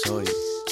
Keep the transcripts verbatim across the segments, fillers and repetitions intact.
Soy,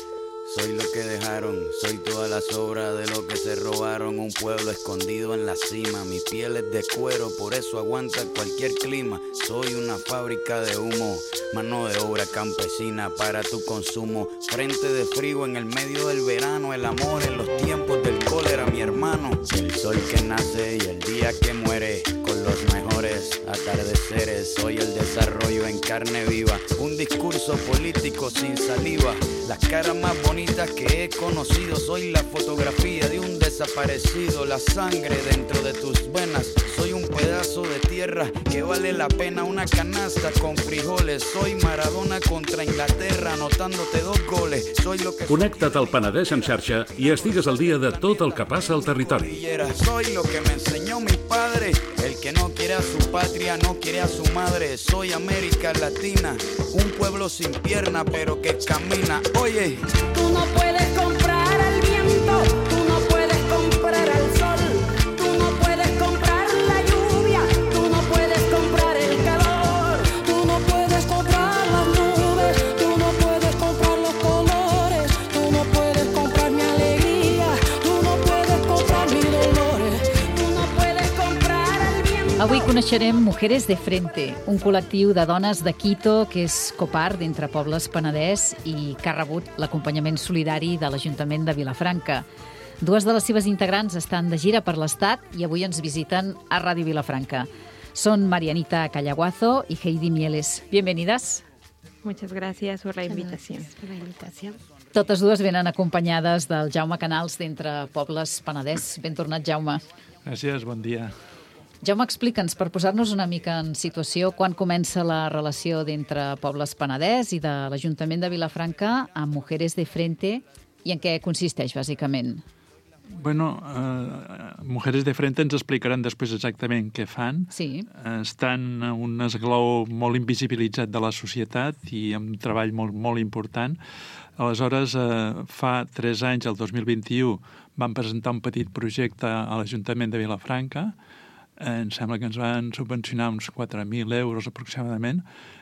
soy lo que dejaron, soy toda la sobra de lo que se robaron. Un pueblo escondido en la cima, mi piel es de cuero, por eso aguanta cualquier clima. Soy una fábrica de humo, mano de obra campesina para tu consumo. Frente de frío en el medio del verano, el amor en los tiempos del cólera, mi hermano. El sol que nace y el día que muere, con los mejores atardeceres. Soy el desarrollo en carne viva, un discurso político sin saliva. Las caras más bonitas que he conocido, soy la fotografía de un desaparecido. La sangre dentro de tus venas, soy un pedazo de tierra que vale la pena una canasta con frijoles. Soy Maradona contra Inglaterra, anotándote dos goles. Soy lo que... Connecta't al Penedès en xarxa i estigues al dia de tot el que passa al territori. Soy lo que me enseñó mi padre. El que no quiere a su patria no quiere a su madre. Soy América Latina, un pueblo sin pierna pero que camina. Oye, tú no puedes comprar al viento, tú no puedes comprar al sol, tú no puedes comprar la lluvia, tú no puedes comprar el calor, tú no puedes comprar las nubes, tú no puedes comprar los colores, tú no puedes comprar mi alegría, tú no puedes comprar mis dolores, tú no puedes comprar al viento. Avui coneixerem Mujeres de Frente, un col·lectiu de dones de Quito que és copart d'Entre Pobles Penedès i que ha rebut l'acompanyament solidari de l'Ajuntament de Vilafranca. Dues de les seves integrants estan de gira per l'Estat i avui ens visiten a Ràdio Vilafranca. Són Marianita Callaguazo y Heidi Mieles. Bienvenidas. Muchas gracias por la invitación. Por la invitación. Totes dues venen acompanyades del Jaume Canals d'Entre Pobles Penedès. Ben tornat, Jaume. Gràcies, bon dia. Jaume, explica'ns, per posar-nos una mica en situació, quan comença la relació d'Entre Pobles Penedès i de l'Ajuntament de Vilafranca amb Mujeres de Frente i en què consisteix, bàsicament? Bueno, eh, Mujeres de Frente ens explicaran després exactament què fan. Sí. Estan en un esglaó molt invisibilitzat de la societat i amb un treball molt, molt important. Aleshores, eh, fa tres anys, el dos mil vint-i-u, vam presentar un petit projecte a l'Ajuntament de Vilafranca. Em sembla que ens van subvencionar uns quatre mil euros aproximadament,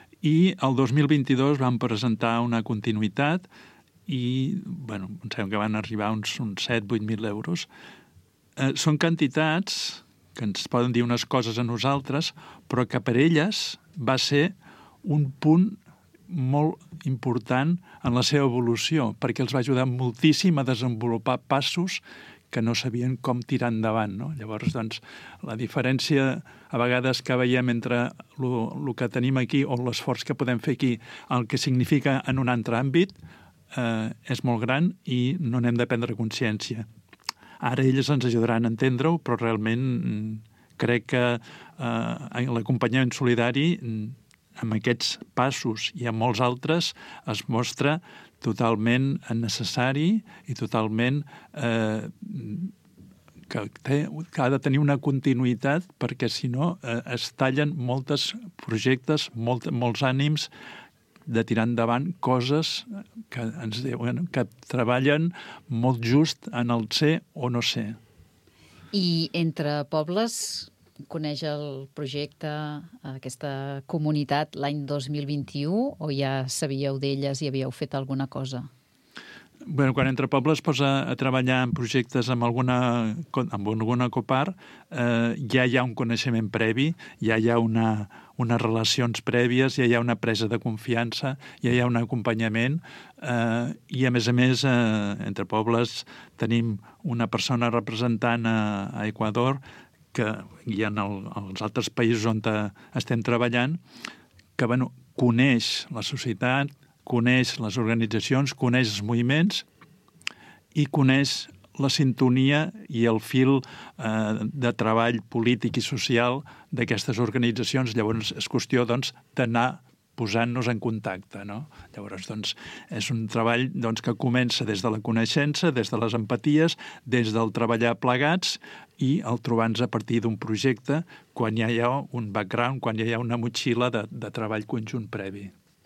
i el dos mil vint-i-dos vam presentar una continuïtat i, bueno, em sembla que van arribar uns, uns set a vuit mil euros. Eh, són quantitats que ens poden dir unes coses a nosaltres, però que per elles va ser un punt molt important en la seva evolució, perquè els va ajudar moltíssim a desenvolupar passos que no sabien com tirar endavant, no? Llavors, doncs, la diferència a vegades que veiem entre el que tenim aquí o l'esforç que podem fer aquí, el que significa en un altre àmbit, eh, és molt gran i no n'hem de prendre consciència. Ara elles ens ajudaran a entendre-ho, però realment crec que eh, l'acompanyament solidari amb aquests passos i amb molts altres es mostra totalment necessari i totalment eh, que, té, que ha de tenir una continuïtat, perquè si no eh, es tallen molts projectes, molt, molts ànims de tirar endavant coses que ens diuen que treballen molt just en el ser o no ser. I Entre Pobles coneix el projecte, aquesta comunitat, l'any dos mil vint-i-u, o ja sabíeu d'elles i havíeu fet alguna cosa? Bueno, quan Entre Pobles es posa a treballar en projectes amb alguna, amb alguna copart, eh, ja hi ha un coneixement previ, ja hi ha una, unes relacions prèvies, ja hi ha una presa de confiança, ja hi ha un acompanyament, eh, i a més a més, eh, Entre Pobles tenim una persona representant a, a Equador, que hi ha en el, els altres països on estem treballant, que bueno, coneix la societat, coneix les organitzacions, coneix els moviments i coneix la sintonia i el fil eh, de treball polític i social d'aquestes organitzacions. Llavors és qüestió doncs, d'anar posant-nos en contacte, no? Llavors, doncs, és un treball doncs, que comença des de la coneixença, des de les empaties, des del treballar plegats i el trobar-nos a partir d'un projecte quan ja hi ha un background, quan ja hi ha una motxilla de, de treball conjunt previ.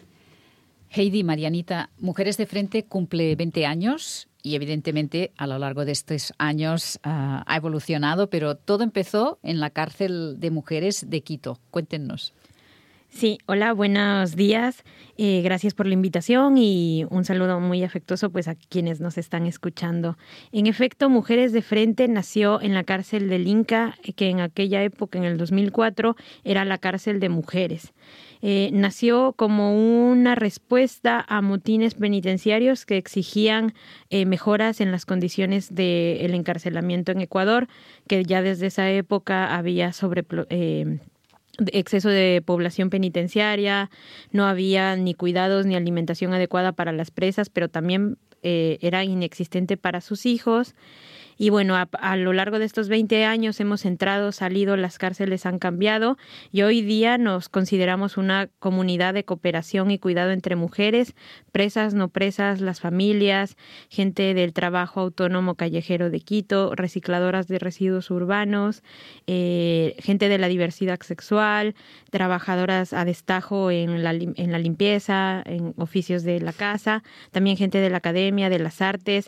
Heidi, Marianita, Mujeres de Frente cumple veinte años y evidentemente a lo largo de estos años uh, ha evolucionado, pero todo empezó en la cárcel de mujeres de Quito. Cuéntenos. Sí, hola, buenos días. Eh, gracias por la invitación y un saludo muy afectuoso pues a quienes nos están escuchando. En efecto, Mujeres de Frente nació en la cárcel del Inca, que en aquella época, en el dos mil cuatro, era la cárcel de mujeres. Eh, nació como una respuesta a motines penitenciarios que exigían eh, mejoras en las condiciones del encarcelamiento en Ecuador, que ya desde esa época había sobre... Eh, exceso de población penitenciaria, no había ni cuidados ni alimentación adecuada para las presas, pero también eh, era inexistente para sus hijos. Y bueno, a, a lo largo de estos veinte años hemos entrado, salido, las cárceles han cambiado y hoy día nos consideramos una comunidad de cooperación y cuidado entre mujeres, presas, no presas, las familias, gente del trabajo autónomo callejero de Quito, recicladoras de residuos urbanos, eh, gente de la diversidad sexual, trabajadoras a destajo en la, en la limpieza, en oficios de la casa, también gente de la academia, de las artes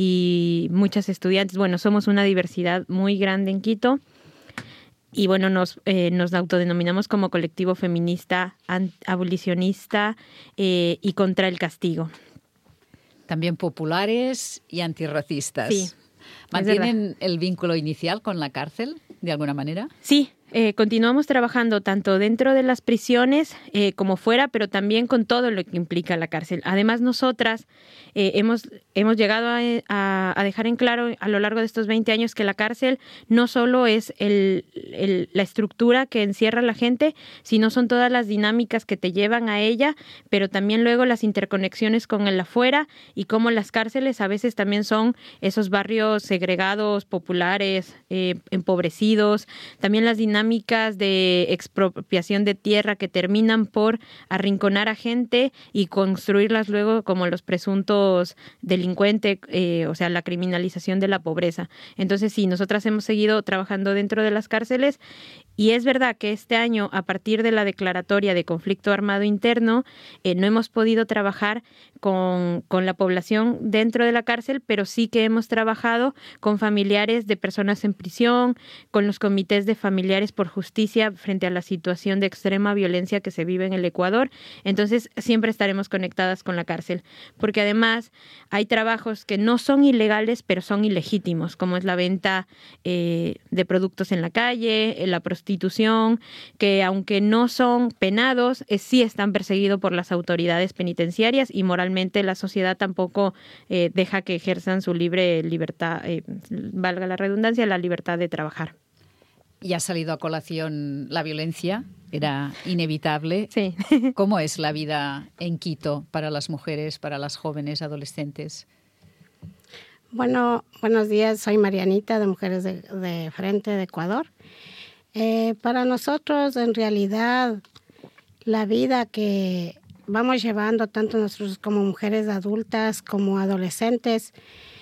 y muchas estudiantes. Bueno, somos una diversidad muy grande en Quito y bueno, nos, eh, nos autodenominamos como colectivo feminista, abolicionista eh, y contra el castigo. También populares y antirracistas. Sí. ¿Mantienen el vínculo inicial con la cárcel, de alguna manera? Sí. Eh, continuamos trabajando tanto dentro de las prisiones eh, como fuera, pero también con todo lo que implica la cárcel. Además, nosotras eh, hemos, hemos llegado a, a, a dejar en claro a lo largo de estos veinte años que la cárcel no solo es el, el, la estructura que encierra a la gente, sino son todas las dinámicas que te llevan a ella, pero también luego las interconexiones con el afuera y cómo las cárceles a veces también son esos barrios segregados, populares, eh, empobrecidos, también las dinámicas de expropiación de tierra que terminan por arrinconar a gente y construirlas luego como los presuntos delincuentes, eh, o sea, la criminalización de la pobreza. Entonces, sí, nosotras hemos seguido trabajando dentro de las cárceles y es verdad que este año, a partir de la declaratoria de conflicto armado interno, eh, no hemos podido trabajar con, con la población dentro de la cárcel, pero sí que hemos trabajado con familiares de personas en prisión, con los comités de familiares por justicia frente a la situación de extrema violencia que se vive en el Ecuador. Entonces, siempre estaremos conectadas con la cárcel, porque además hay trabajos que no son ilegales, pero son ilegítimos, como es la venta eh, de productos en la calle, la prostitución, que aunque no son penados, eh, sí están perseguidos por las autoridades penitenciarias y moralmente la sociedad tampoco eh, deja que ejerzan su libre libertad, eh, valga la redundancia, la libertad de trabajar. Y ha salido a colación la violencia, era inevitable. Sí. ¿Cómo es la vida en Quito para las mujeres, para las jóvenes adolescentes? Bueno, buenos días, soy Marianita de Mujeres de, de Frente de Ecuador. Eh, para nosotros, en realidad, la vida que vamos llevando, tanto nosotros como mujeres adultas, como adolescentes,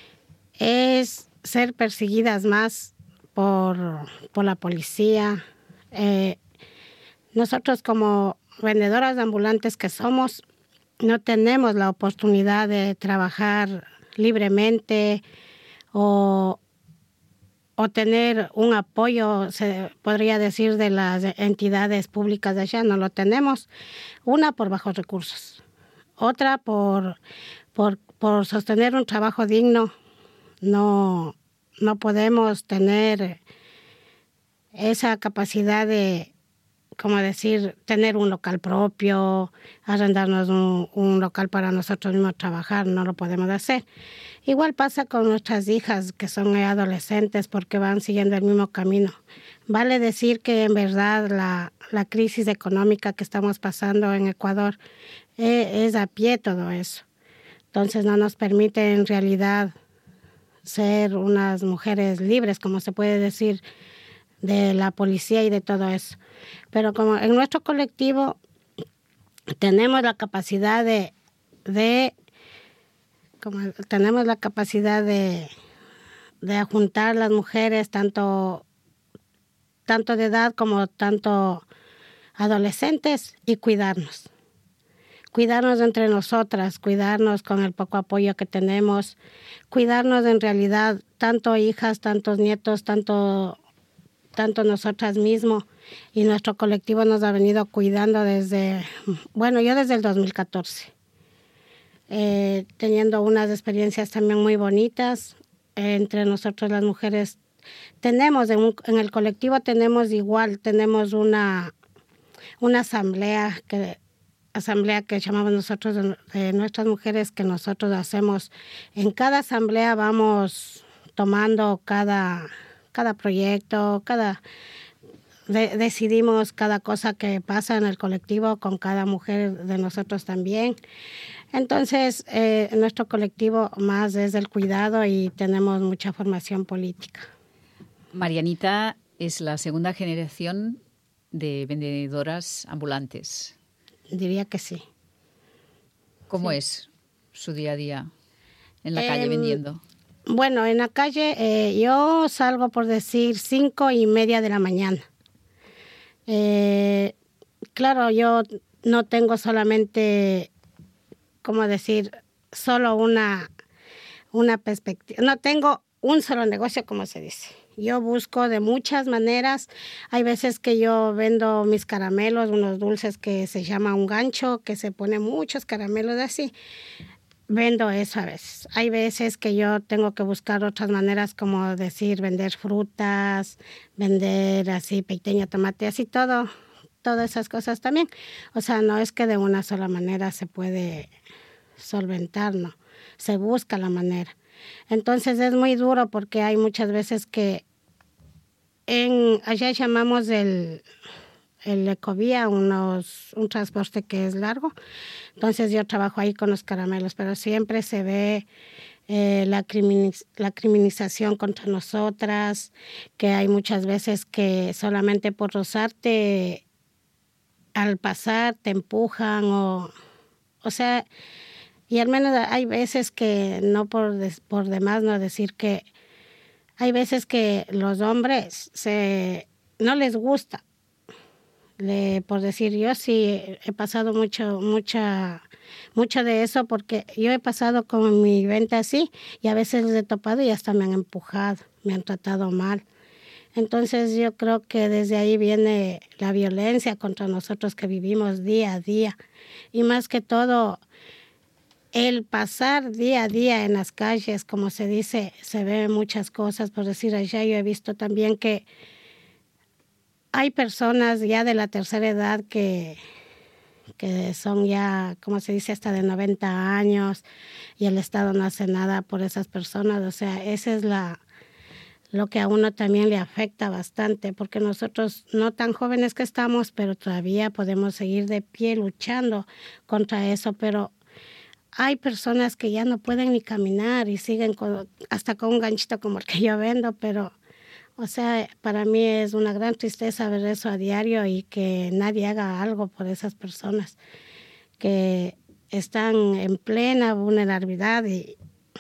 es ser perseguidas más por, por la policía. Eh, nosotros como vendedoras ambulantes que somos, no tenemos la oportunidad de trabajar libremente o, o tener un apoyo, se podría decir, de las entidades públicas de allá. No lo tenemos. Una, por bajos recursos. Otra, por, por, por sostener un trabajo digno. No, no podemos tener esa capacidad de, como decir, tener un local propio, arrendarnos un, un local para nosotros mismos trabajar, no lo podemos hacer. Igual pasa con nuestras hijas que son adolescentes porque van siguiendo el mismo camino. Vale decir que en verdad la, la crisis económica que estamos pasando en Ecuador es, es a pie todo eso. Entonces no nos permite en realidad ser unas mujeres libres, como se puede decir, de la policía y de todo eso. Pero como en nuestro colectivo tenemos la capacidad de, de como tenemos la capacidad de, de juntar las mujeres, tanto, tanto de edad como tanto adolescentes, y cuidarnos. Cuidarnos entre nosotras, cuidarnos con el poco apoyo que tenemos, cuidarnos en realidad, tanto hijas, tantos nietos, tanto tanto nosotras mismos y nuestro colectivo nos ha venido cuidando desde, bueno, yo desde el dos mil catorce, eh, teniendo unas experiencias también muy bonitas. Eh, entre nosotros las mujeres tenemos, en, un, en el colectivo tenemos igual, tenemos una, una asamblea que... asamblea que llamamos nosotros de, de nuestras mujeres, que nosotros hacemos. En cada asamblea vamos tomando cada, cada proyecto, cada de, decidimos cada cosa que pasa en el colectivo con cada mujer de nosotros también. Entonces, eh, nuestro colectivo más es el cuidado y tenemos mucha formación política. Marianita es la segunda generación de vendedoras ambulantes. Diría que sí. ¿Cómo sí. es su día a día en la eh, calle vendiendo? Bueno, en la calle eh, yo salgo, por decir, cinco y media de la mañana. Eh, claro, yo no tengo solamente, ¿cómo decir? Solo una, una perspectiva. No tengo un solo negocio, como se dice. Yo busco de muchas maneras. Hay veces que yo vendo mis caramelos, unos dulces que se llama un gancho, que se pone muchos caramelos así. Vendo eso a veces. Hay veces que yo tengo que buscar otras maneras, como decir, vender frutas, vender así pequeño tomate, así todo, todas esas cosas también. O sea, no es que de una sola manera se puede solventar, no. Se busca la manera. Entonces es muy duro porque hay muchas veces que en allá llamamos el, el ecovía, unos, un transporte que es largo. Entonces yo trabajo ahí con los caramelos, pero siempre se ve eh, la, criminiz, la criminalización contra nosotras, que hay muchas veces que solamente por rozarte al pasar te empujan o, o sea... Y al menos hay veces que, no por, des, por demás no decir que, hay veces que los hombres se, no les gusta. Le, por decir, yo sí he pasado mucho, mucha, mucho de eso, porque yo he pasado con mi venta así y a veces les he topado y hasta me han empujado, me han tratado mal. Entonces yo creo que desde ahí viene la violencia contra nosotros que vivimos día a día. Y más que todo... el pasar día a día en las calles, como se dice, se ven muchas cosas. Por decir, allá yo he visto también que hay personas ya de la tercera edad que, que son ya, como se dice, hasta de noventa años y el Estado no hace nada por esas personas. O sea, ese es la, lo que a uno también le afecta bastante, porque nosotros, no tan jóvenes que estamos, pero todavía podemos seguir de pie luchando contra eso, pero... hay personas que ya no pueden ni caminar y siguen con, hasta con un ganchito como el que yo vendo, pero, o sea, para mí es una gran tristeza ver eso a diario y que nadie haga algo por esas personas que están en plena vulnerabilidad y,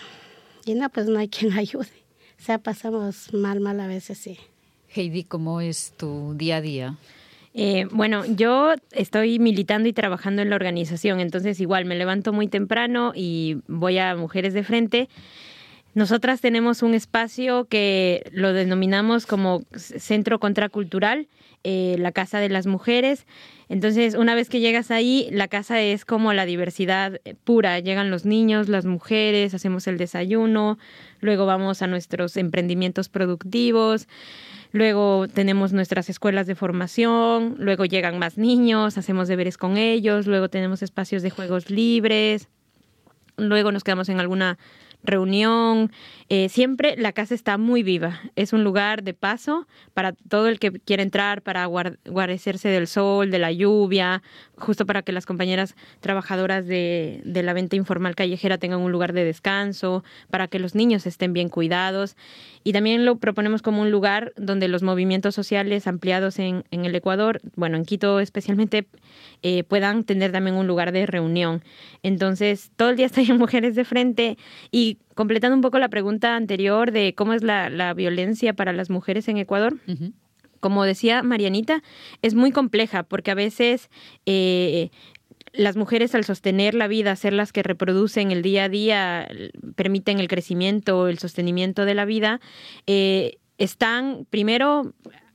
y no, pues no hay quien ayude. O sea, pasamos mal, mal a veces, sí. Heidi, ¿cómo es tu día a día? Eh, bueno, yo estoy militando y trabajando en la organización, entonces igual me levanto muy temprano y voy a Mujeres de Frente. Nosotras tenemos un espacio que lo denominamos como Centro Contracultural, eh, la Casa de las Mujeres. Entonces, una vez que llegas ahí, la casa es como la diversidad pura. Llegan los niños, las mujeres, hacemos el desayuno, luego vamos a nuestros emprendimientos productivos. Luego tenemos nuestras escuelas de formación, luego llegan más niños, hacemos deberes con ellos, luego tenemos espacios de juegos libres, luego nos quedamos en alguna reunión. Eh, siempre la casa está muy viva. Es un lugar de paso para todo el que quiera entrar, para guard- guarecerse del sol, de la lluvia, justo para que las compañeras trabajadoras de, de la venta informal callejera tengan un lugar de descanso, para que los niños estén bien cuidados. Y también lo proponemos como un lugar donde los movimientos sociales ampliados en, en el Ecuador, bueno, en Quito especialmente, eh, puedan tener también un lugar de reunión. Entonces, todo el día estoy en Mujeres de Frente y completando un poco la pregunta anterior de cómo es la, la violencia para las mujeres en Ecuador. Uh-huh. Como decía Marianita, es muy compleja porque a veces eh, las mujeres, al sostener la vida, ser las que reproducen el día a día, permiten el crecimiento, el sostenimiento de la vida, eh, están primero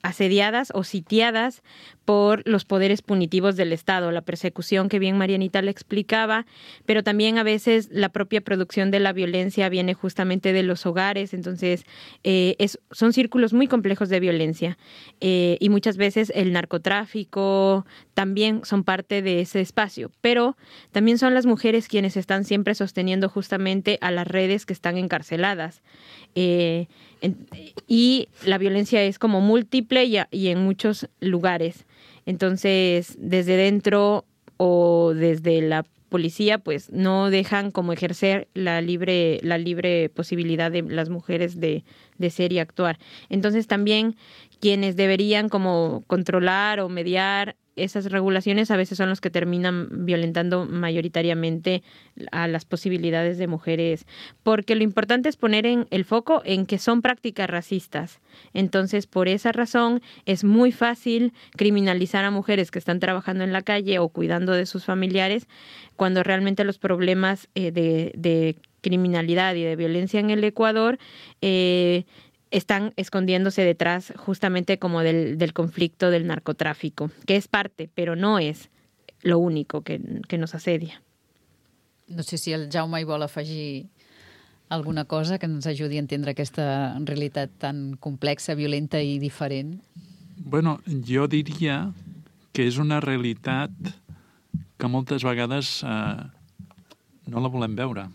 asediadas o sitiadas por los poderes punitivos del Estado, la persecución que bien Marianita le explicaba, pero también a veces la propia producción de la violencia viene justamente de los hogares, entonces eh, es, son círculos muy complejos de violencia eh, y muchas veces el narcotráfico también son parte de ese espacio, pero también son las mujeres quienes están siempre sosteniendo justamente a las redes que están encarceladas. Eh, en, y la violencia es como múltiple y, a, y en muchos lugares. Entonces, desde dentro o desde la policía, pues no dejan como ejercer la libre, la libre posibilidad de las mujeres de, de ser y actuar. Entonces, también quienes deberían como controlar o mediar esas regulaciones a veces son los que terminan violentando mayoritariamente a las posibilidades de mujeres, porque lo importante es poner en el foco en que son prácticas racistas. Entonces, por esa razón, es muy fácil criminalizar a mujeres que están trabajando en la calle o cuidando de sus familiares, cuando realmente los problemas eh, de, de criminalidad y de violencia en el Ecuador eh, están escondiéndose detrás justamente como del, del conflicto del narcotráfico, que es parte, però no és lo único que, que nos asedia. No sé si el Jaume hi vol afegir alguna cosa que ens ajudi a entendre aquesta realitat tan complexa, violenta i diferent. Bueno, jo diria que és una realitat que moltes vegades eh, no la volem veure.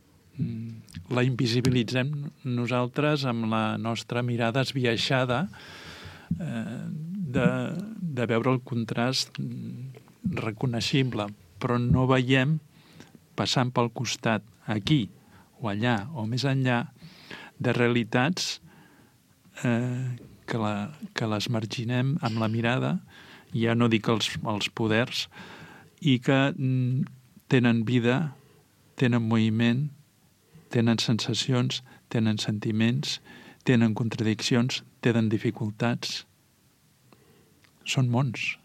La invisibilitzem nosaltres amb la nostra mirada esbiaixada eh, de, de veure el contrast reconeixible, però no veiem passant pel costat, aquí o allà o més enllà, de realitats eh, que, la, que les marginem amb la mirada, ja no dic els, els poders, i que mm, tenen vida, tenen moviment, tenen sensacions, tenen sentiments, tenen contradiccions, tenen dificultats. Són mons.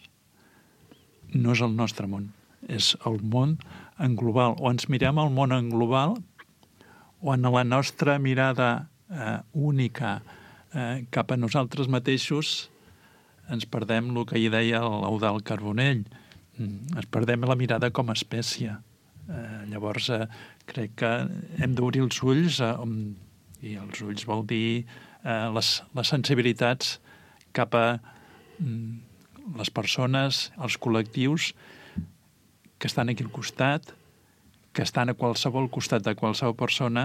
No és el nostre món, és el món en global. O ens mirem el món en global, o en la nostra mirada eh, única eh, cap a nosaltres mateixos ens perdem el que hi deia l'Eudald Carbonell. Ens perdem la mirada com a espècie. Eh, llavors, eh, crec que hem d'obrir els ulls, eh, i els ulls vol dir eh, les, les sensibilitats cap a mm, les persones, els col·lectius que estan aquí al costat, que estan a qualsevol costat de qualsevol persona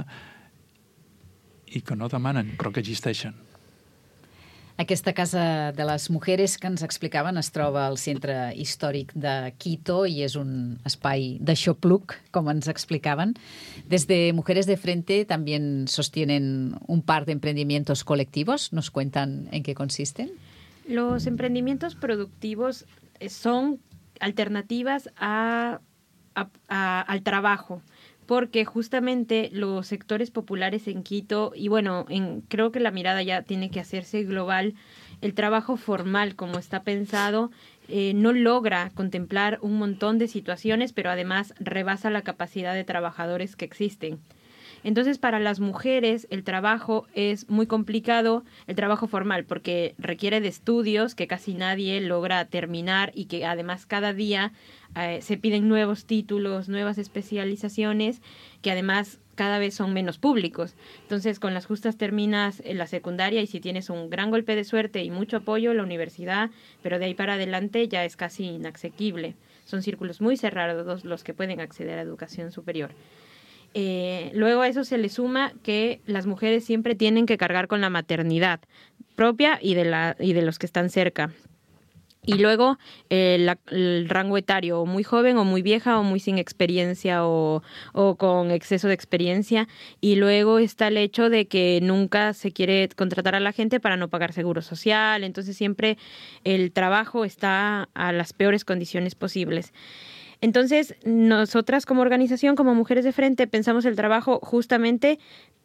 i que no demanen, però que existeixen. Aquesta Casa de les Mujeres que ens explicaven es troba al centre històric de Quito i és un espai d'aixopluc, com ens explicaven. Desde Mujeres de Frente también sostienen un par de emprendimientos colectivos. ¿Nos cuentan en qué consisten? Los emprendimientos productivos son alternativas a, a, a, al trabajo, porque justamente los sectores populares en Quito, y bueno, en, creo que la mirada ya tiene que hacerse global, el trabajo formal como está pensado eh, no logra contemplar un montón de situaciones, pero además rebasa la capacidad de trabajadores que existen. Entonces, para las mujeres el trabajo es muy complicado, el trabajo formal, porque requiere de estudios que casi nadie logra terminar y que además cada día eh, se piden nuevos títulos, nuevas especializaciones, que además cada vez son menos públicos. Entonces, con las justas terminas en la secundaria y si tienes un gran golpe de suerte y mucho apoyo, la universidad, pero de ahí para adelante ya es casi inasequible. Son círculos muy cerrados los que pueden acceder a educación superior. Eh, luego a eso se le suma que las mujeres siempre tienen que cargar con la maternidad propia y de, la, y de los que están cerca. Y luego eh, la, el rango etario, o muy joven, o muy vieja, o muy sin experiencia, o, o con exceso de experiencia. Y luego está el hecho de que nunca se quiere contratar a la gente para no pagar seguro social. Entonces siempre el trabajo está a las peores condiciones posibles. Entonces, nosotras como organización, como Mujeres de Frente, pensamos el trabajo justamente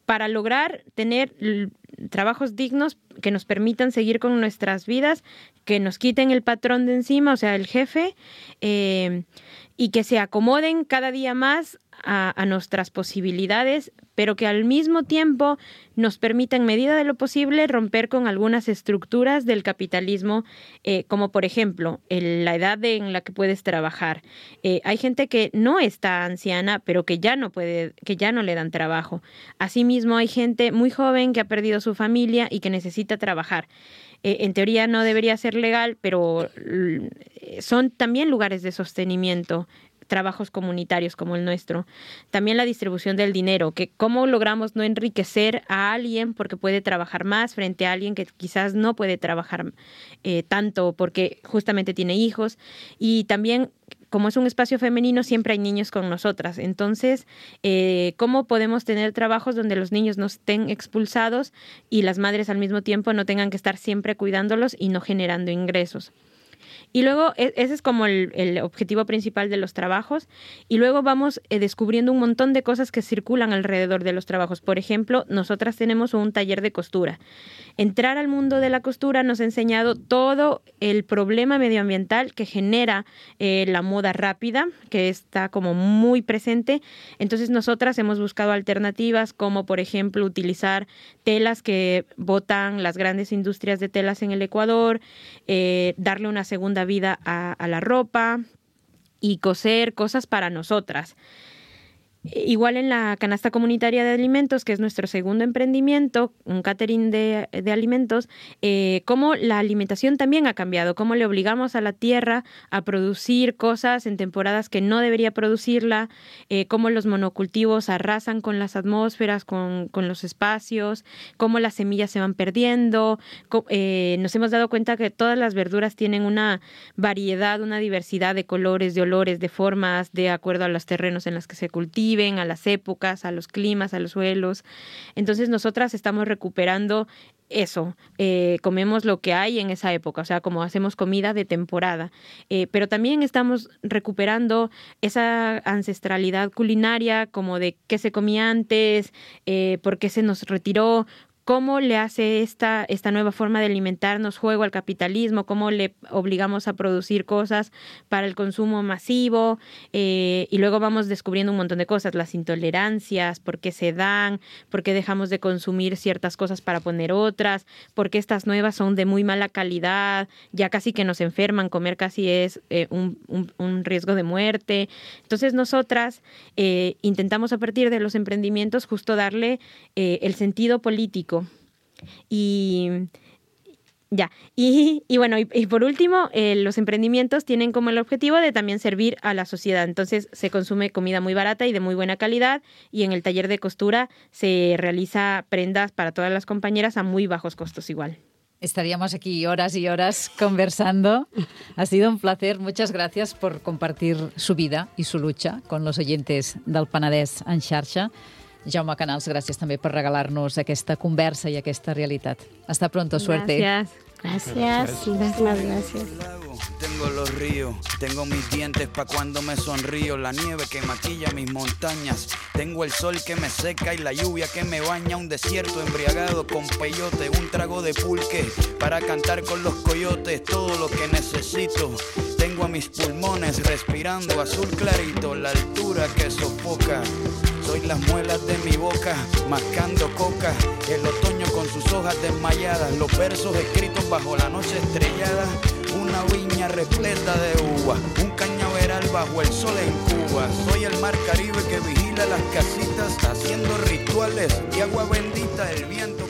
para lograr tener l- trabajos dignos que nos permitan seguir con nuestras vidas, que nos quiten el patrón de encima, o sea, el jefe, eh, y que se acomoden cada día más a, a nuestras posibilidades, pero que al mismo tiempo nos permita, en medida de lo posible, romper con algunas estructuras del capitalismo, eh, como por ejemplo, el, la edad de, en la que puedes trabajar. Eh, hay gente que no está anciana, pero que ya no puede, que ya no le dan trabajo. Asimismo, hay gente muy joven que ha perdido su familia y que necesita trabajar. Eh, en teoría no debería ser legal, pero eh, son también lugares de sostenimiento, trabajos comunitarios como el nuestro. También la distribución del dinero, que cómo logramos no enriquecer a alguien porque puede trabajar más frente a alguien que quizás no puede trabajar eh, tanto porque justamente tiene hijos. Y también, como es un espacio femenino, siempre hay niños con nosotras. Entonces, eh, ¿cómo podemos tener trabajos donde los niños no estén expulsados y las madres al mismo tiempo no tengan que estar siempre cuidándolos y no generando ingresos? Y luego, ese es como el, el objetivo principal de los trabajos. Y luego vamos eh, descubriendo un montón de cosas que circulan alrededor de los trabajos. Por ejemplo, nosotras tenemos un taller de costura. Entrar al mundo de la costura nos ha enseñado todo el problema medioambiental que genera eh, la moda rápida, que está como muy presente. Entonces, nosotras hemos buscado alternativas como, por ejemplo, utilizar telas que botan las grandes industrias de telas en el Ecuador, eh, darle una segunda vida a, a la ropa y coser cosas para nosotras. Igual en la canasta comunitaria de alimentos, que es nuestro segundo emprendimiento, un catering de, de alimentos, eh, cómo la alimentación también ha cambiado, cómo le obligamos a la tierra a producir cosas en temporadas que no debería producirla, eh, cómo los monocultivos arrasan con las atmósferas, con, con los espacios, cómo las semillas se van perdiendo. Co- eh, nos hemos dado cuenta que todas las verduras tienen una variedad, una diversidad de colores, de olores, de formas, de acuerdo a los terrenos en los que se cultivan, a las épocas, a los climas, a los suelos. Entonces nosotras estamos recuperando eso, eh, comemos lo que hay en esa época, o sea, como hacemos comida de temporada, eh, pero también estamos recuperando esa ancestralidad culinaria, como de qué se comía antes, eh, por qué se nos retiró, cómo le hace esta, esta nueva forma de alimentarnos juego al capitalismo, cómo le obligamos a producir cosas para el consumo masivo, eh, y luego vamos descubriendo un montón de cosas, las intolerancias, por qué se dan, por qué dejamos de consumir ciertas cosas para poner otras, por qué estas nuevas son de muy mala calidad, ya casi que nos enferman, comer casi es eh, un, un, un riesgo de muerte. Entonces nosotras eh, intentamos a partir de los emprendimientos justo darle eh, el sentido político. Y ya, y, y bueno, y, y por último, eh, los emprendimientos tienen como el objetivo de también servir a la sociedad. Entonces se consume comida muy barata y de muy buena calidad, y en el taller de costura se realiza prendas para todas las compañeras a muy bajos costos igual. Estaríamos aquí horas y horas conversando. Ha sido un placer. Muchas gracias por compartir su vida y su lucha con los oyentes del Penedès en xarxa. Jaume Canals, gràcies també per regalar-nos aquesta conversa i aquesta realitat. Hasta pronto, suerte. Gracias. Gracias, muchísimas gracias. Tengo los ríos, tengo mis dientes pa' cuando me sonrío, la nieve que maquilla mis montañas, tengo el sol que me seca y la lluvia que me baña, un desierto embriagado con peyote, un trago de pulque para cantar con los coyotes, todo lo que necesito. Tengo a mis pulmones respirando azul clarito, la altura que sofoca. Soy las muelas de mi boca, mascando coca, el otoño con sus hojas desmayadas, los versos escritos bajo la noche estrellada, una viña repleta de uva, un cañaveral bajo el sol en Cuba. Soy el mar Caribe que vigila las casitas, haciendo rituales de agua bendita, el viento